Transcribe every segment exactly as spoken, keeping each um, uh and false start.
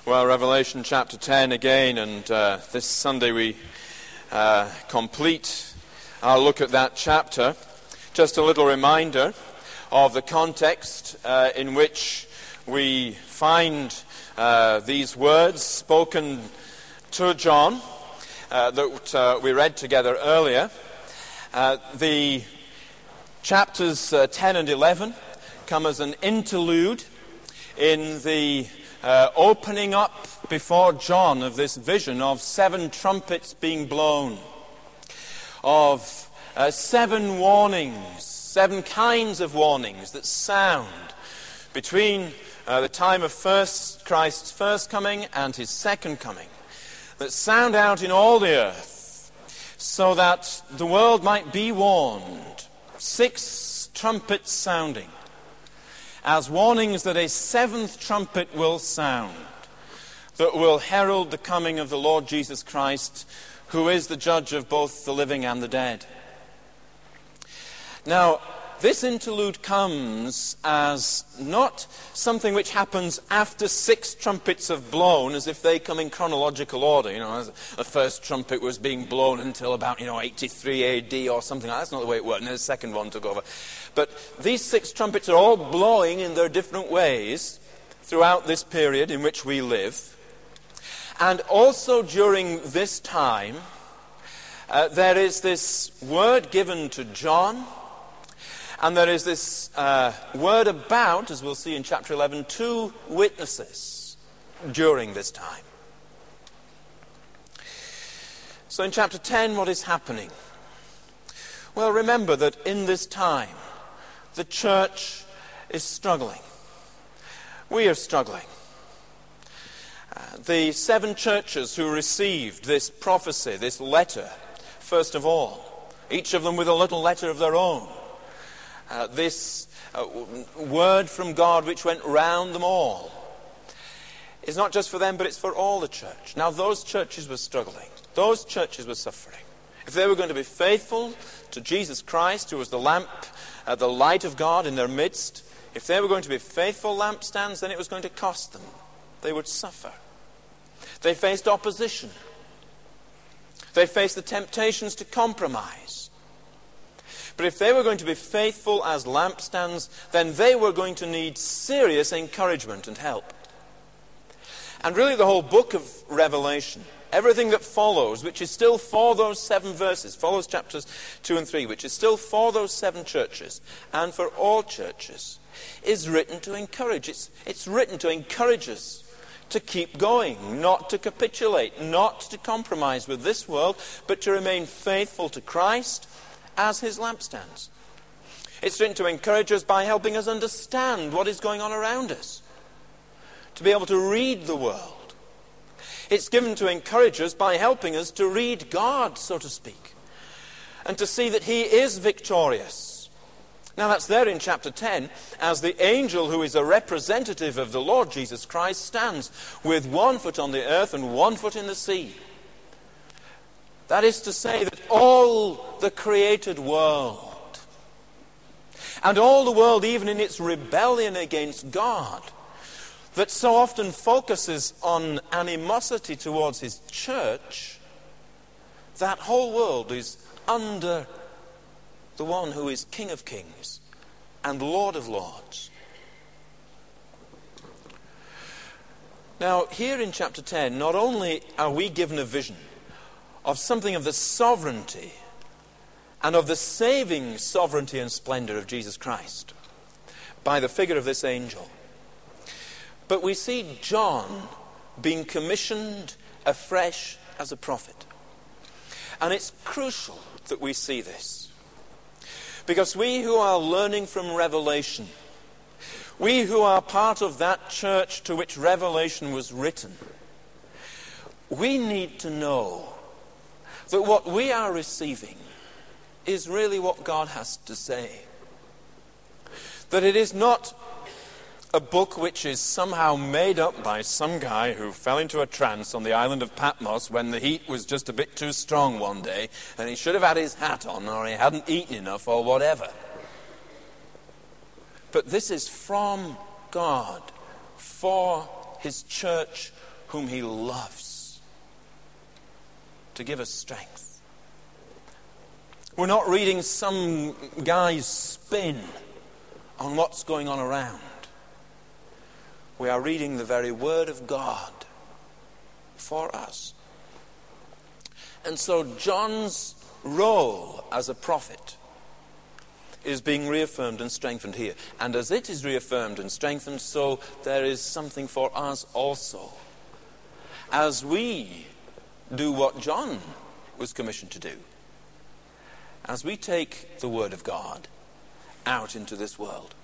Well, Revelation chapter ten again, and uh, this Sunday we uh, complete our look at that chapter. Just a little reminder of the context uh, in which we find uh, these words spoken to John uh, that uh, we read together earlier. Uh, the chapters uh, ten and eleven come as an interlude in the Uh, opening up before John of this vision of seven trumpets being blown, of uh, seven warnings, seven kinds of warnings that sound between uh, the time of first Christ's first coming and his second coming, that sound out in all the earth so that the world might be warned. Six trumpets sounding, as warnings that a seventh trumpet will sound, that will herald the coming of the Lord Jesus Christ, who is the judge of both the living and the dead. Now, this interlude comes as not something which happens after six trumpets have blown, as if they come in chronological order. You know, the first trumpet was being blown until about, you know, eighty-three A D or something like that. That's not the way it worked. And then the second one took over. But these six trumpets are all blowing in their different ways throughout this period in which we live. And also during this time, uh, there is this word given to John. And there is this uh, word about, as we'll see in chapter eleven, two witnesses during this time. So in chapter ten, what is happening? Well, remember that in this time, the church is struggling. We are struggling. Uh, the seven churches who received this prophecy, this letter, first of all, each of them with a little letter of their own, Uh, this uh, word from God which went round them all, is not just for them, but it's for all the church. Now, those churches were struggling. Those churches were suffering. If they were going to be faithful to Jesus Christ, who was the lamp, uh, the light of God in their midst, if they were going to be faithful lampstands, then it was going to cost them. They would suffer. They faced opposition. They faced the temptations to compromise. But if they were going to be faithful as lampstands, then they were going to need serious encouragement and help. And really the whole book of Revelation, everything that follows, which is still for those seven verses, follows chapters two and three, which is still for those seven churches and for all churches, is written to encourage. It's, it's written to encourage us to keep going, not to capitulate, not to compromise with this world, but to remain faithful to Christ as his lampstands. It's written to encourage us by helping us understand what is going on around us, to be able to read the world. It's given to encourage us by helping us to read God, so to speak, and to see that he is victorious. Now that's there in chapter ten, as the angel who is a representative of the Lord Jesus Christ stands with one foot on the earth and one foot in the sea. That is to say that all the created world, and all the world even in its rebellion against God, that so often focuses on animosity towards his church, that whole world is under the one who is King of Kings and Lord of Lords. Now, here in chapter ten, not only are we given a vision of something of the sovereignty and of the saving sovereignty and splendor of Jesus Christ by the figure of this angel, but we see John being commissioned afresh as a prophet. And it's crucial that we see this, because we who are learning from Revelation, we who are part of that church to which Revelation was written, we need to know that what we are receiving is really what God has to say. That it is not a book which is somehow made up by some guy who fell into a trance on the island of Patmos when the heat was just a bit too strong one day, and he should have had his hat on, or he hadn't eaten enough, or whatever. But this is from God, for his church whom he loves, to give us strength. We're not reading some guy's spin on what's going on around. We are reading the very Word of God for us. And so John's role as a prophet is being reaffirmed and strengthened here. And as it is reaffirmed and strengthened, so there is something for us also. As we do what John was commissioned to do, as we take the Word of God out into this world.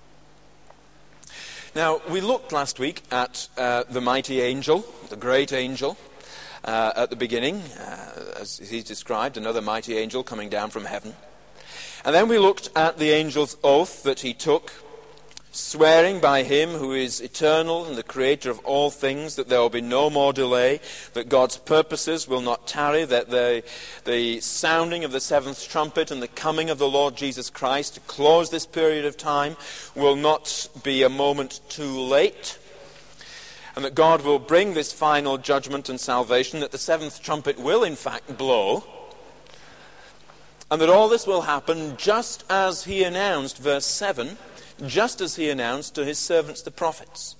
Now, we looked last week at uh, the mighty angel, the great angel, uh, at the beginning, uh, as he's described, another mighty angel coming down from heaven. And then we looked at the angel's oath that he took, swearing by him who is eternal and the creator of all things, that there will be no more delay, that God's purposes will not tarry, that the, the sounding of the seventh trumpet and the coming of the Lord Jesus Christ to close this period of time will not be a moment too late, and that God will bring this final judgment and salvation, that the seventh trumpet will in fact blow, and that all this will happen just as he announced, verse seven, just as he announced to his servants the prophets.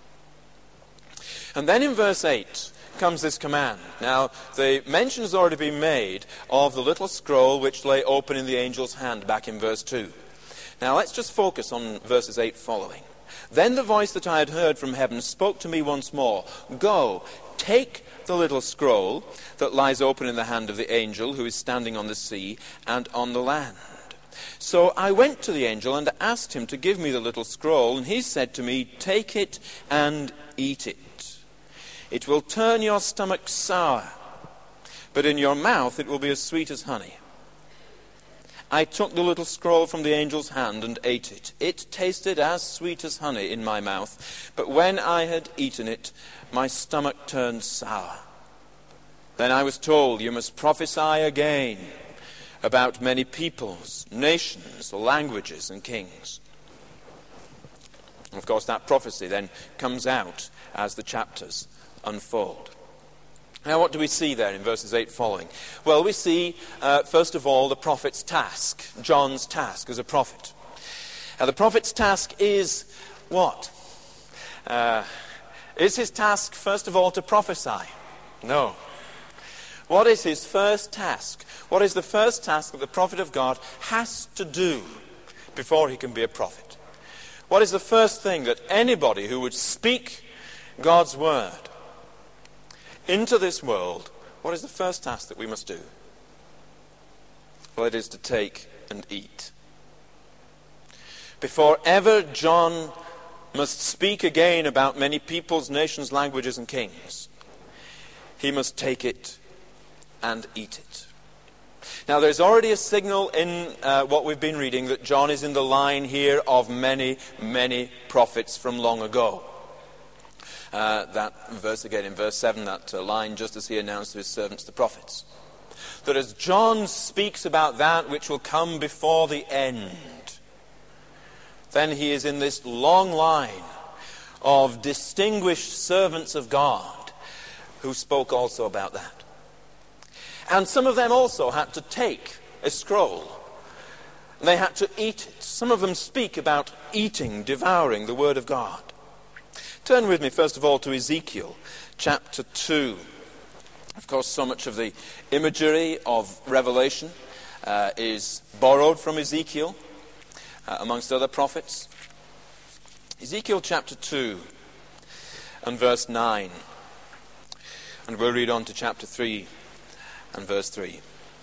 And then in verse eight comes this command. Now, the mention has already been made of the little scroll which lay open in the angel's hand back in verse two. Now, let's just focus on verses eight following. Then the voice that I had heard from heaven spoke to me once more. Go, take the little scroll that lies open in the hand of the angel who is standing on the sea and on the land. So I went to the angel and asked him to give me the little scroll, and he said to me, take it and eat it. It will turn your stomach sour, but in your mouth it will be as sweet as honey. I took the little scroll from the angel's hand and ate it. It tasted as sweet as honey in my mouth, but when I had eaten it, my stomach turned sour. Then I was told, you must prophesy again about many peoples, nations, languages, and kings. And of course, that prophecy then comes out as the chapters unfold. Now, what do we see there in verses eight following? Well, we see, uh, first of all, the prophet's task, John's task as a prophet. Now, the prophet's task is what? Uh, is his task, first of all, to prophesy? No. What is his first task? What is the first task that the prophet of God has to do before he can be a prophet? What is the first thing that anybody who would speak God's word into this world, what is the first task that we must do? Well, it is to take and eat. Before ever John must speak again about many peoples, nations, languages, and kings, he must take it and eat it. Now, there's already a signal in uh, what we've been reading that John is in the line here of many, many prophets from long ago. Uh, that verse again in verse seven, that uh, line, just as he announced to his servants the prophets. That as John speaks about that which will come before the end, then he is in this long line of distinguished servants of God who spoke also about that. And some of them also had to take a scroll. They had to eat it. Some of them speak about eating, devouring the Word of God. Turn with me, first of all, to Ezekiel chapter two. Of course, so much of the imagery of Revelation uh, is borrowed from Ezekiel, uh, amongst other prophets. Ezekiel chapter two and verse nine. And we'll read on to chapter three and verse three.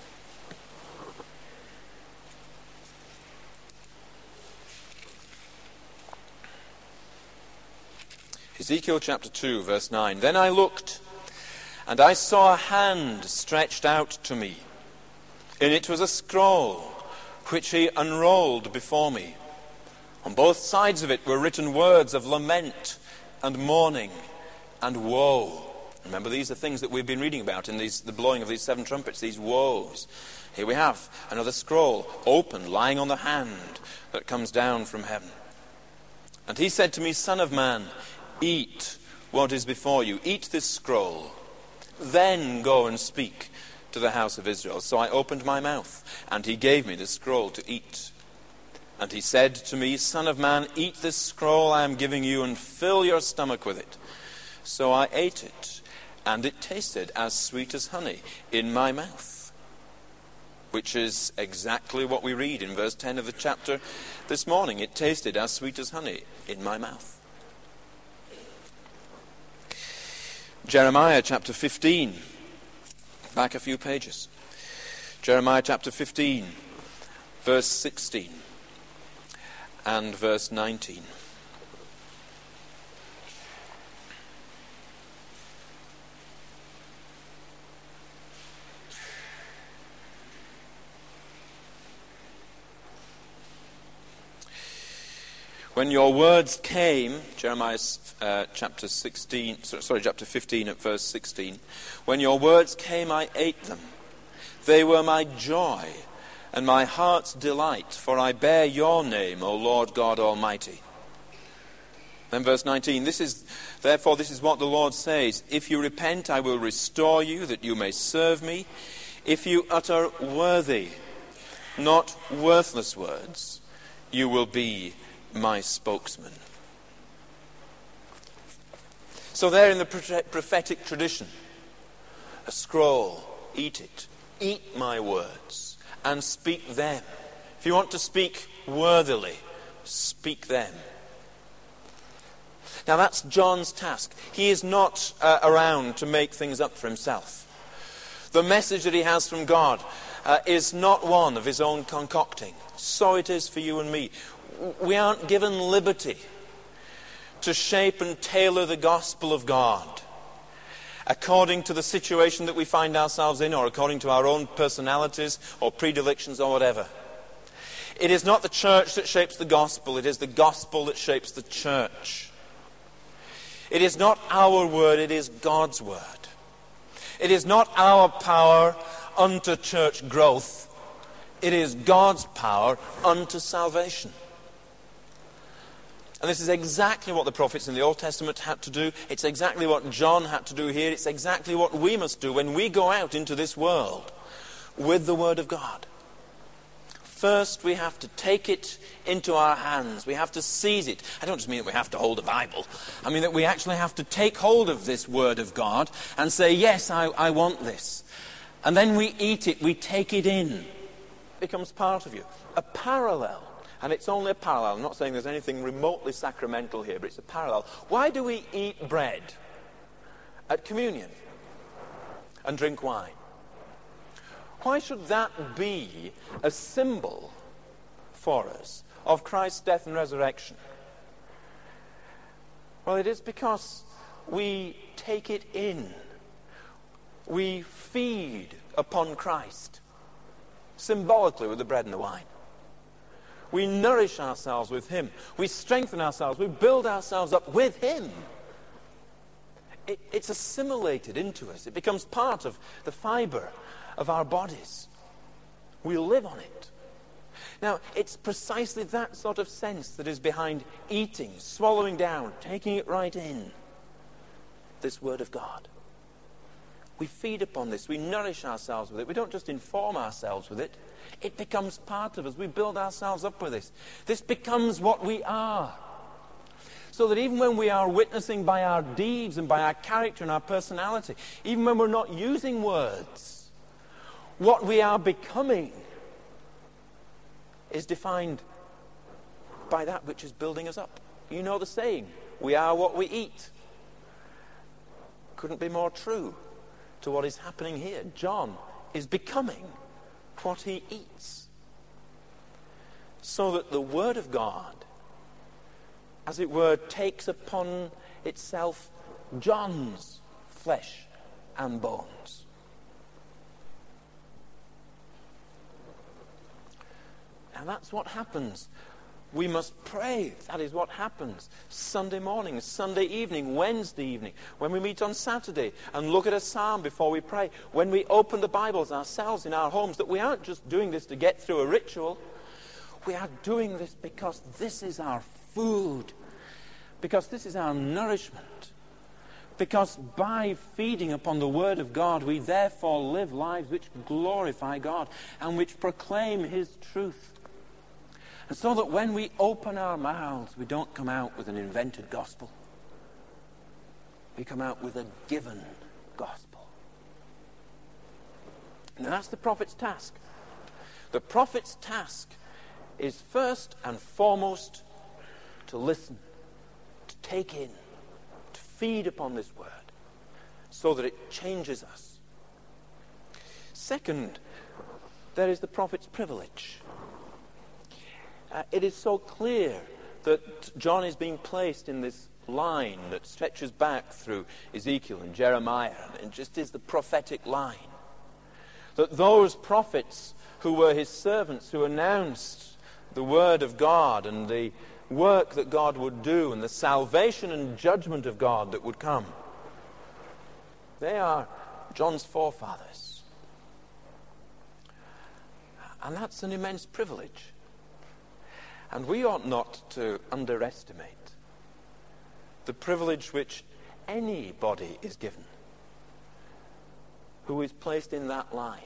Ezekiel chapter two, verse nine. Then I looked, and I saw a hand stretched out to me. In it was a scroll, which he unrolled before me. On both sides of it were written words of lament and mourning and woe. Remember, these are things that we've been reading about in these, the blowing of these seven trumpets, these woes. Here we have another scroll, open, lying on the hand that comes down from heaven. And he said to me, Son of man, eat what is before you. Eat this scroll, then go and speak to the house of Israel. So I opened my mouth, and he gave me the scroll to eat. And he said to me, Son of man, eat this scroll I am giving you, and fill your stomach with it. So I ate it, and it tasted as sweet as honey in my mouth. Which is exactly what we read in verse ten of the chapter this morning. It tasted as sweet as honey in my mouth. Jeremiah chapter fifteen. Back a few pages. Jeremiah chapter fifteen, verse sixteen and verse nineteen. When your words came, Jeremiah uh, chapter sixteen, sorry, chapter fifteen at verse sixteen. When your words came, I ate them. They were my joy and my heart's delight, for I bear your name, O Lord God Almighty. Then verse nineteen, this is, therefore this is what the Lord says, if you repent, I will restore you, that you may serve me. If you utter worthy, not worthless words, you will be my spokesman. So there in the prophetic tradition, a scroll, eat it, eat my words, and speak them. If you want to speak worthily, speak them. Now that's John's task. He is not uh, around to make things up for himself. The message that he has from God uh, is not one of his own concocting. So it is for you and me. We aren't given liberty to shape and tailor the gospel of God according to the situation that we find ourselves in, or according to our own personalities or predilections or whatever. It is not the church that shapes the gospel, it is the gospel that shapes the church. It is not our word, it is God's word. It is not our power unto church growth, it is God's power unto salvation. And this is exactly what the prophets in the Old Testament had to do. It's exactly what John had to do here. It's exactly what we must do when we go out into this world with the Word of God. First, we have to take it into our hands. We have to seize it. I don't just mean that we have to hold a Bible. I mean that we actually have to take hold of this Word of God and say, yes, I, I want this. And then we eat it. We take it in. It becomes part of you. A parallel. And it's only a parallel. I'm not saying there's anything remotely sacramental here, but it's a parallel. Why do we eat bread at communion and drink wine? Why should that be a symbol for us of Christ's death and resurrection? Well, it is because we take it in. We feed upon Christ, symbolically with the bread and the wine. We nourish ourselves with Him. We strengthen ourselves. We build ourselves up with Him. It, it's assimilated into us. It becomes part of the fibre of our bodies. We live on it. Now, it's precisely that sort of sense that is behind eating, swallowing down, taking it right in, this Word of God. We feed upon this. We nourish ourselves with it. We don't just inform ourselves with it. It becomes part of us. We build ourselves up with this. This becomes what we are. So that even when we are witnessing by our deeds and by our character and our personality, even when we're not using words, what we are becoming is defined by that which is building us up. You know the saying, we are what we eat. Couldn't be more true to what is happening here. John is becoming what he eats. So that the Word of God, as it were, takes upon itself John's flesh and bones. And that's what happens. We must pray. That is what happens. Sunday morning, Sunday evening, Wednesday evening, when we meet on Saturday and look at a psalm before we pray, when we open the Bibles ourselves in our homes, that we aren't just doing this to get through a ritual. We are doing this because this is our food, because this is our nourishment, Because by feeding upon the Word of God, we therefore live lives which glorify God and which proclaim His truth. And so that when we open our mouths, we don't come out with an invented gospel. We come out with a given gospel. And that's the prophet's task. The prophet's task is first and foremost to listen, to take in, to feed upon this word, so that it changes us. Second, there is the prophet's privilege. Uh, it is so clear that John is being placed in this line that stretches back through Ezekiel and Jeremiah, and it just is the prophetic line. That those prophets who were his servants, who announced the word of God and the work that God would do and the salvation and judgment of God that would come, they are John's forefathers. And that's an immense privilege. And we ought not to underestimate the privilege which anybody is given who is placed in that line.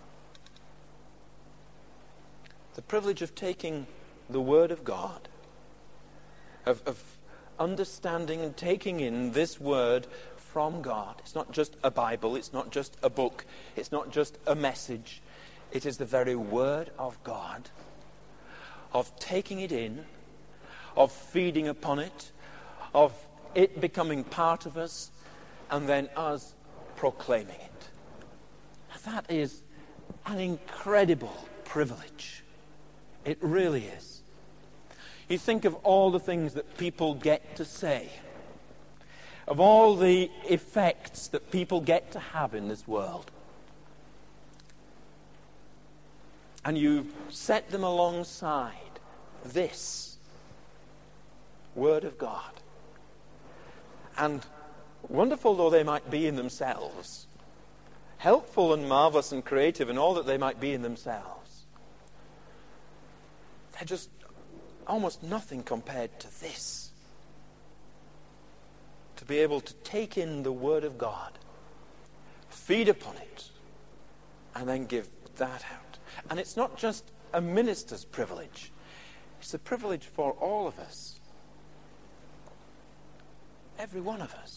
The privilege of taking the Word of God, of, of understanding and taking in this Word from God. It's not just a Bible, it's not just a book, it's not just a message. It is the very Word of God, of taking it in, of feeding upon it, of it becoming part of us, and then us proclaiming it. That is an incredible privilege. It really is. You think of all the things that people get to say, of all the effects that people get to have in this world, and you set them alongside this Word of God. And wonderful though they might be in themselves, helpful and marvelous and creative and all that they might be in themselves, they're just almost nothing compared to this. To be able to take in the Word of God, feed upon it, and then give that out. And it's not just a minister's privilege. It's a privilege for all of us. Every one of us.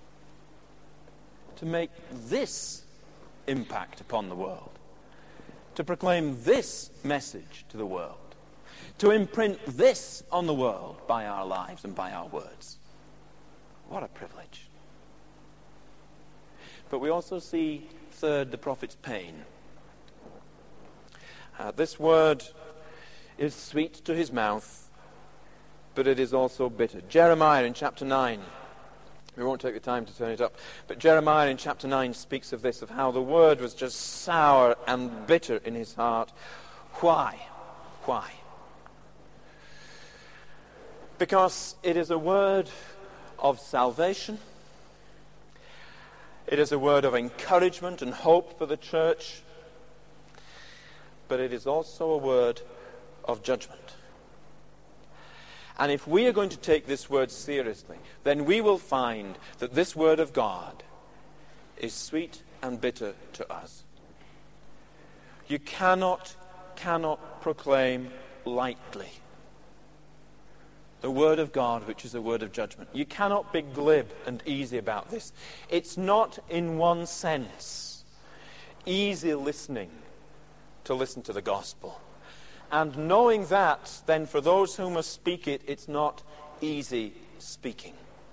To make this impact upon the world. To proclaim this message to the world. To imprint this on the world by our lives and by our words. What a privilege. But we also see, third, the prophet's pain. Uh, this word is sweet to his mouth, but it is also bitter. Jeremiah in chapter nine, we won't take the time to turn it up, but Jeremiah in chapter nine speaks of this, of how the word was just sour and bitter in his heart. Why? Why? Because it is a word of salvation. It is a word of encouragement and hope for the church. But it is also a word of judgment. And if we are going to take this word seriously, then we will find that this word of God is sweet and bitter to us. You cannot, cannot proclaim lightly the word of God, which is a word of judgment. You cannot be glib and easy about this. It's not, in one sense, easy listening to listen to the gospel. And knowing that, then for those who must speak it, it's not easy speaking.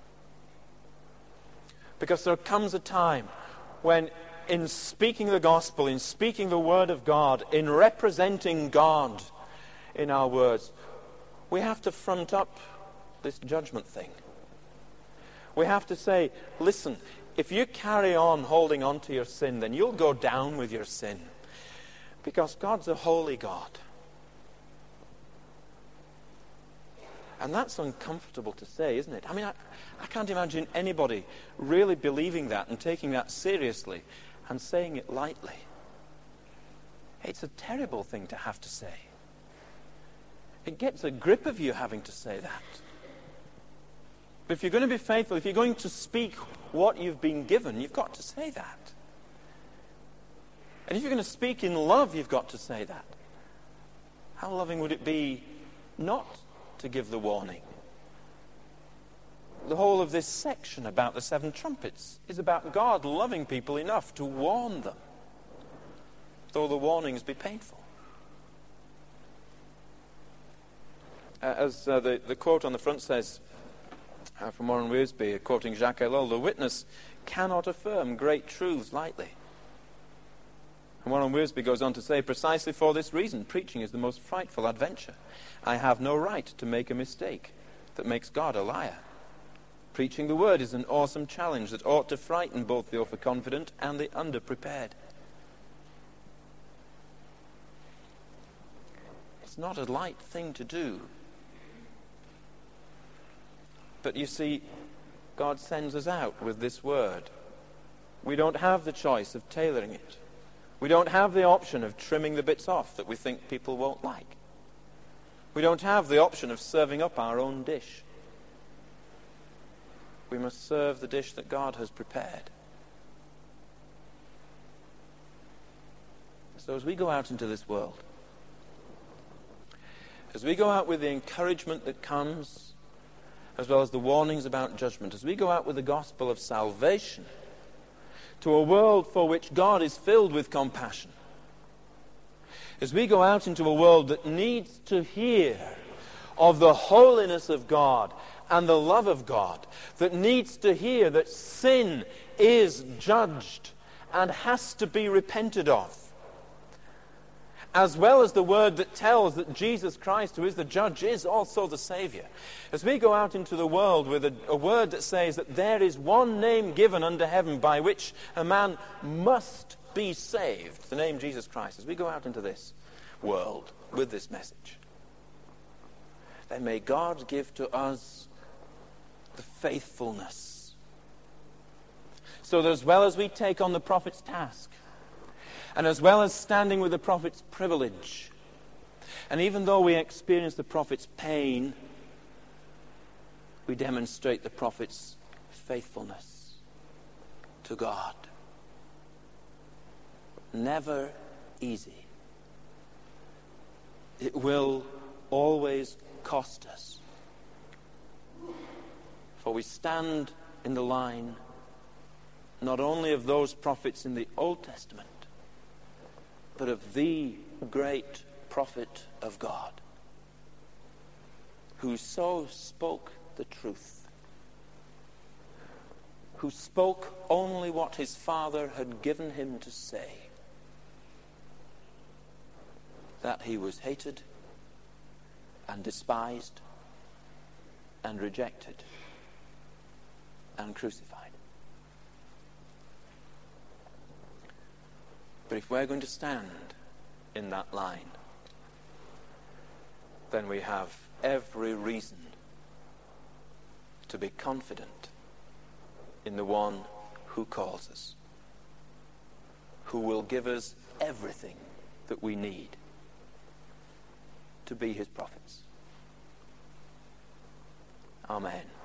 Because there comes a time when in speaking the gospel, in speaking the word of God, in representing God in our words, we have to front up this judgment thing. We have to say, listen, if you carry on holding on to your sin, then you'll go down with your sin. Because God's a holy God. And that's uncomfortable to say, isn't it? I mean, I, I can't imagine anybody really believing that and taking that seriously and saying it lightly. It's a terrible thing to have to say. It gets a grip of you having to say that. But if you're going to be faithful, if you're going to speak what you've been given, you've got to say that. And if you're going to speak in love, you've got to say that. How loving would it be not to give the warning? The whole of this section about the seven trumpets is about God loving people enough to warn them, though the warnings be painful. Uh, as uh, the, the quote on the front says, uh, from Warren Wiersbe, quoting Jacques Ellul, the witness cannot affirm great truths lightly. And Warren Wiersbe goes on to say, precisely for this reason, preaching is the most frightful adventure. I have no right to make a mistake that makes God a liar. Preaching the word is an awesome challenge that ought to frighten both the overconfident and the underprepared. It's not a light thing to do. But you see, God sends us out with this word. We don't have the choice of tailoring it. We don't have the option of trimming the bits off that we think people won't like. We don't have the option of serving up our own dish. We must serve the dish that God has prepared. So as we go out into this world, as we go out with the encouragement that comes, as well as the warnings about judgment, as we go out with the gospel of salvation to a world for which God is filled with compassion, as we go out into a world that needs to hear of the holiness of God and the love of God, that needs to hear that sin is judged and has to be repented of, as well as the word that tells that Jesus Christ, who is the judge, is also the Savior. As we go out into the world with a, a word that says that there is one name given under heaven by which a man must be saved, the name Jesus Christ, as we go out into this world with this message, then may God give to us the faithfulness, so that as well as we take on the prophet's task, and as well as standing with the prophet's privilege, and even though we experience the prophet's pain, we demonstrate the prophet's faithfulness to God. Never easy. It will always cost us. For we stand in the line not only of those prophets in the Old Testament, but of the great prophet of God, who so spoke the truth, who spoke only what his Father had given him to say, that he was hated and despised and rejected and crucified. But if we're going to stand in that line, then we have every reason to be confident in the one who calls us, who will give us everything that we need to be his prophets. Amen.